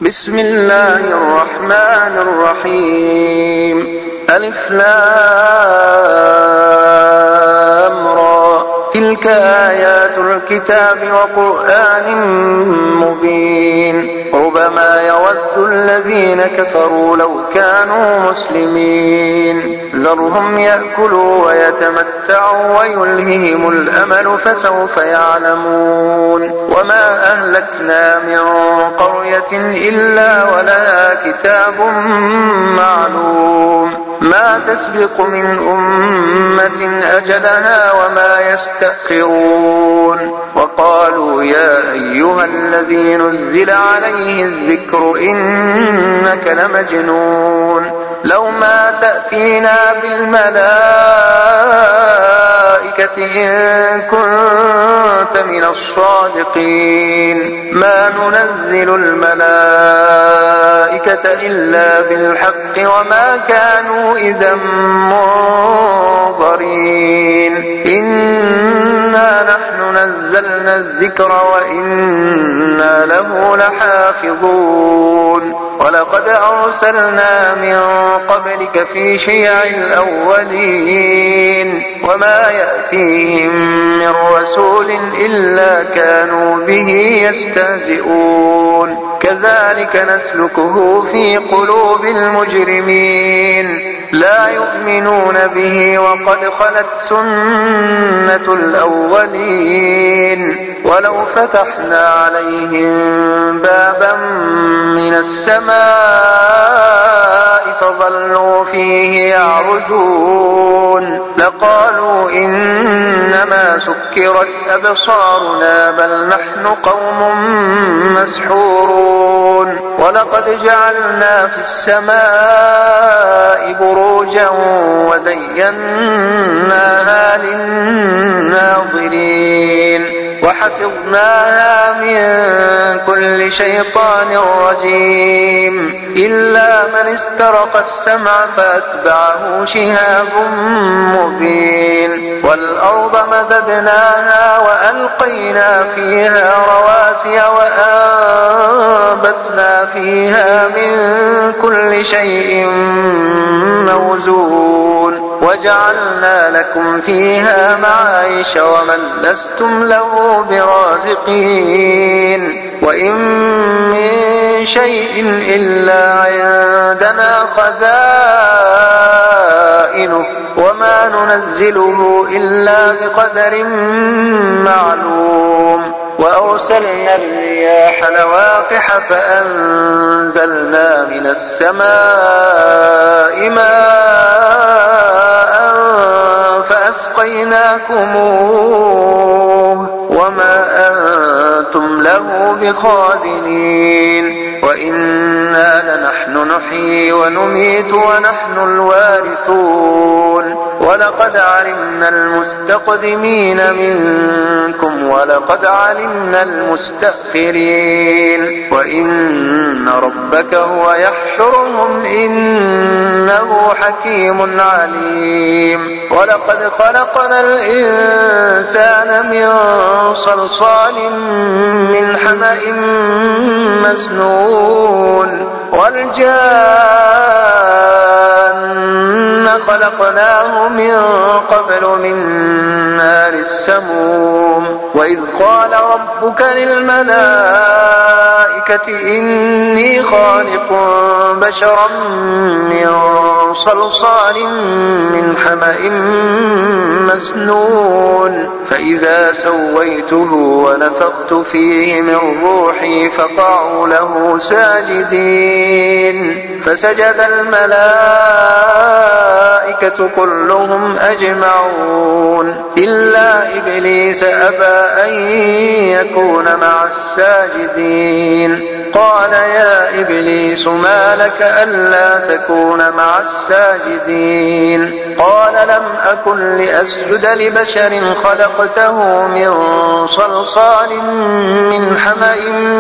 بسم الله الرحمن الرحيم. ألف لام را، تلك آيات الكتاب وقرآن مبين. ربما يود الذين كفروا لو كانوا مسلمين. ذرهم يأكلوا ويتمتعوا ويلههم الأمل فسوف يعلمون. وما أهلكنا من قرية إلا ولها كتاب معلوم، ما تسبق من أمة أجلها وما يستأخرون. وقالوا يا أيها الذي نزل عليه الذكر إنك لمجنون، لو ما تأتينا بالملائكة إن كنت من الصادقين. ما ننزل الملائكة إلا بالحق وما كانوا إذا منظرين. إنا نحن نزلنا الذكر وإنا له لحافظون. ولقد أرسلنا من قبلك في شيع الأولين وما يأتيهم من رسول إلا كانوا به يستهزئون. كذلك نسلكه في قلوب المجرمين، لا يؤمنون به وقد خلت سنة الأولين. ولو فتحنا عليهم بابا من السماء فظلوا فيه يعرجون لقالوا إنما سكرت أبصارنا بل نحن قوم مسحورون. ولقد جعلنا في السماء بروجا وزيناها للناظرين وحفظناها من كل شيطان رجيم إلا من استرق السمع فأتبعه شهاب مبين. والأرض مددناها وألقينا فيها رواسي وأنبتنا فيها من كل شيء موزون وجعلنا لكم فيها معايش ومن لستم له برازقين. وإن من شيء إلا عندنا خزائنه وما ننزله إلا بقدر معلوم. وأرسلنا الرياح لواقح فأنزلنا من السماء ماء فأسقيناكموه وما أنتم له بخازنين. وإنا لنحن نحيي ونميت ونحن الوارثون. ولقد علمنا المستقدمين منكم ولقد علمنا المستأخرين. وإن ربك هو يحشرهم إنه حكيم عليم. ولقد خلقنا الإنسان من صلصال من حمأ مسنون والجان خلقناه من قبل من نار السموم. وإذ قال ربك للملائكة إني خالق بشرا من صلصال من حمأ مسنون فإذا سويته ونفخت فيه من روحي فقعوا له ساجدين. فسجد الملائكة كلهم أجمعون إلا إبليس أبى أن يكون مع الساجدين. قال يا إبليس ما لك ألا تكون مع الساجدين؟ قال لم أكن لأسجد لبشر خلقته من صلصال من حمأ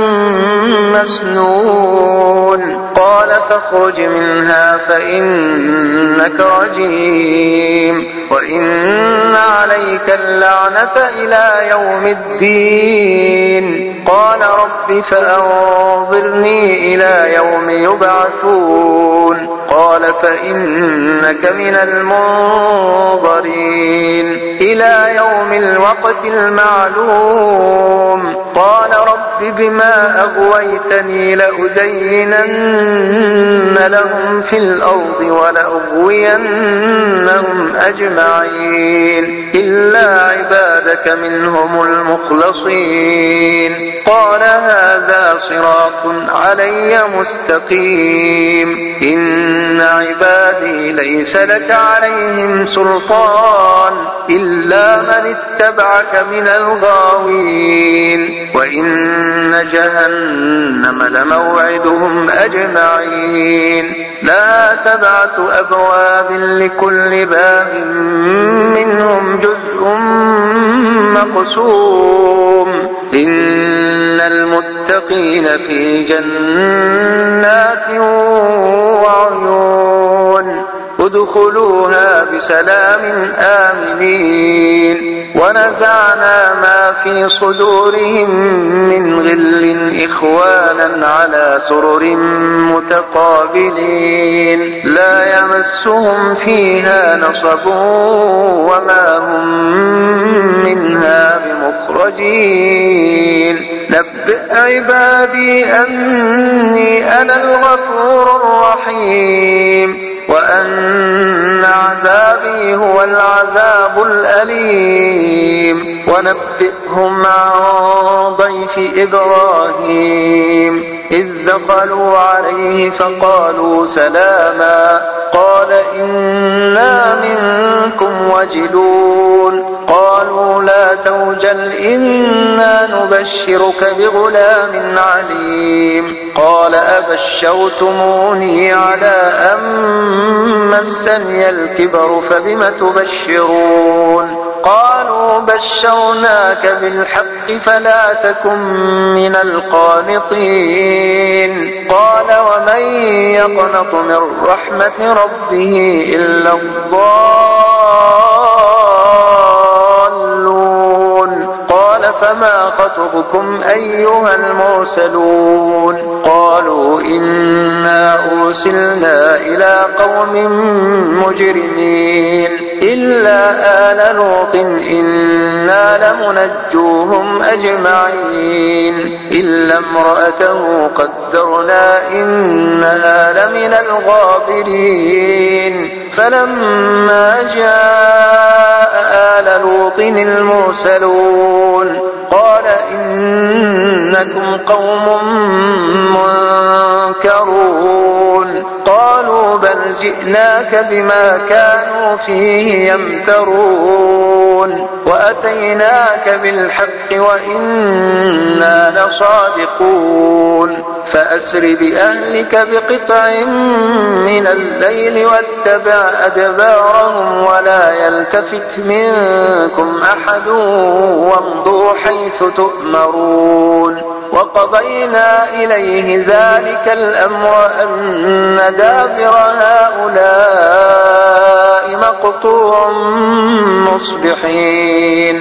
مسنون. قال فاخرج منها فإنك رجيم وإن عليك اللعنة إلى يوم الدين. قال رب فأنظرني فانظرني إلى يوم يبعثون قال فإنك من المنظرين إلى يوم الوقت المعلوم قال رب بما أغويتني لأزينن لهم في الأرض ولأغوينهم أجمعين إلا عبادك منهم المخلصين قال هذا صراط علي مستقيم إن عبادي ليس لك عليهم سلطان إلا من اتبعك من الغاوين وإن جهنم لموعدهم أجمعين لها 7 أبواب لكل باب منهم جزء مقسوم إن المتقين في جنات وعيون ادخلوها بسلام آمنين ونزعنا ما في صدورهم من غل إخوانا على سرر متقابلين لا يمسهم فيها نصب وما هم منها بمخرجين نبئ عبادي أني أنا الغفور الرحيم وأن عذابي هو العذاب الأليم ونبئهم عن ضيف إبراهيم إذ دخلوا عليه فقالوا سلاما قال إنا منكم وجلون قالوا لا توجل إنا نبشرك بغلام عليم قال أبشرتموني على أن مسني الكبر فبم تبشرون قالوا بشرناك بالحق فلا تكن من القانطين قال ومن يقنط من رحمة ربه إلا الضالون قال فما خطبكم أيها المرسلون قالوا إنا أرسلنا إلى قوم مجرمين إلا آل لوط إنا لمنجوهم أجمعين إلا امرأته قدرنا إنها لمن الغابرين فلما جاء آل لوط المرسلون قال إنكم قوم منكرون قالوا بل جئناك بما كانوا فيه يمترون وأتيناك بالحق وإنا لصادقون فأسر بأهلك بقطع من الليل واتبع أدبارهم ولا يلتفت منكم أحد وامضوا حيث تؤمرون وقضينا إليه ذلك الأمر أن دابر هؤلاء مقطوع مصبحين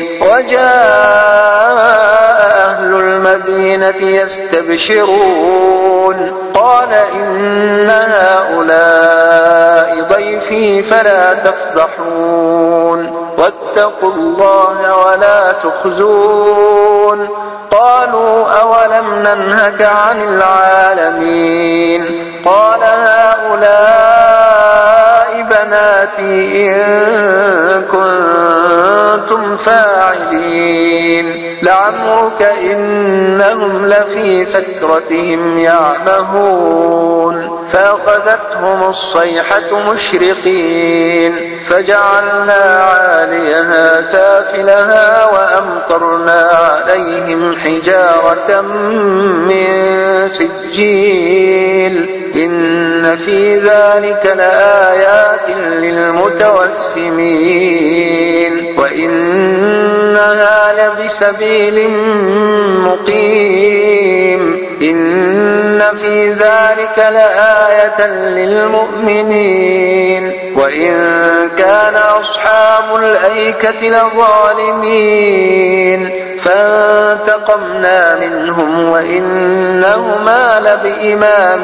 وجاء أهل المدينة يستبشرون قال إن هؤلاء ضيفي فلا تفضحون واتقوا الله ولا تخزون قالوا أولم ننهك عن العالمين قال هؤلاء بناتي إن كنتم فاعلين لعمرك إنهم لفي سكرتهم يعمهون فأخذتهم الصيحة مشرقين فجعلنا عاليها سافلها وأمطرنا عليهم حجارة من سجيل إن في ذلك لآيات للمتوسمين وإنها لبسبيل مقيم إن في ذلك لآية للمؤمنين وإن كان أصحاب الأيكة لظالمين فانتقمنا منهم وإنهما لبإمام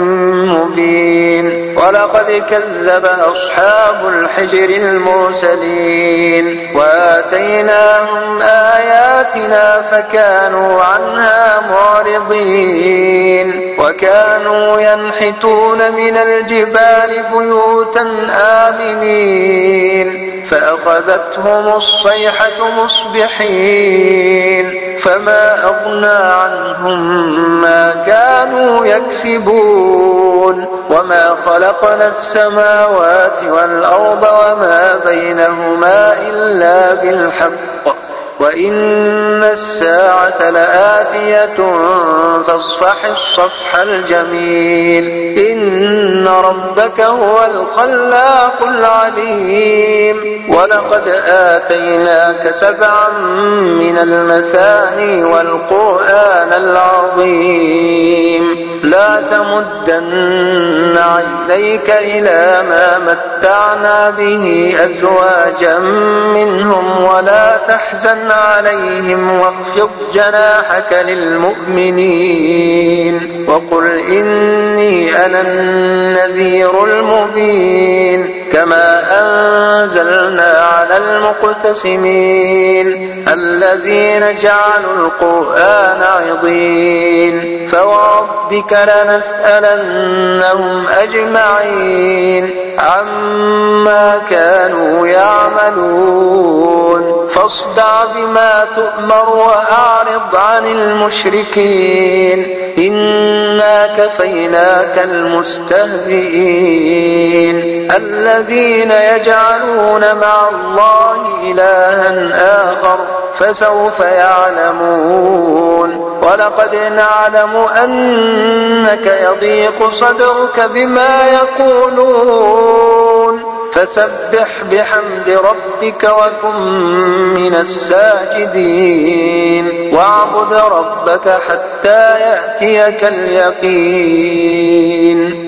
مبين ولقد كذب أصحاب الحجر المرسلين وآتيناهم آياتنا فكانوا عنها معرضين وكانوا ينحتون من الجبال بيوتا آمنين فأخذتهم الصيحة مصبحين فما أغنى عنهم ما كانوا يكسبون وما خلقنا السماوات والأرض وما بينهما إلا بالحق وإن الساعة لآتية فاصفح الصفح الجميل إن ربك هو الخلاق العليم ولقد آتيناك 7 من المثاني والقرآن العظيم لا تمدن عينيك إلى ما متعنا به أزواجا منهم ولا تحزن عليهم واخفض جناحك للمؤمنين وقل إني أنا النذير المبين كما أنزلنا على المقتسمين الذين جعلوا القرآن عضين فوربك لنسألنهم أجمعين عما كانوا يعملون فاصدع بما تؤمر وأعرض عن المشركين إنا كفيناك المستهزئين الذين يجعلون مع الله إلها آخر فسوف يعلمون ولقد نعلم أنك يضيق صدرك بما يقولون فسبح بحمد ربك وكن من الساجدين واعبد ربك حتى يأتيك اليقين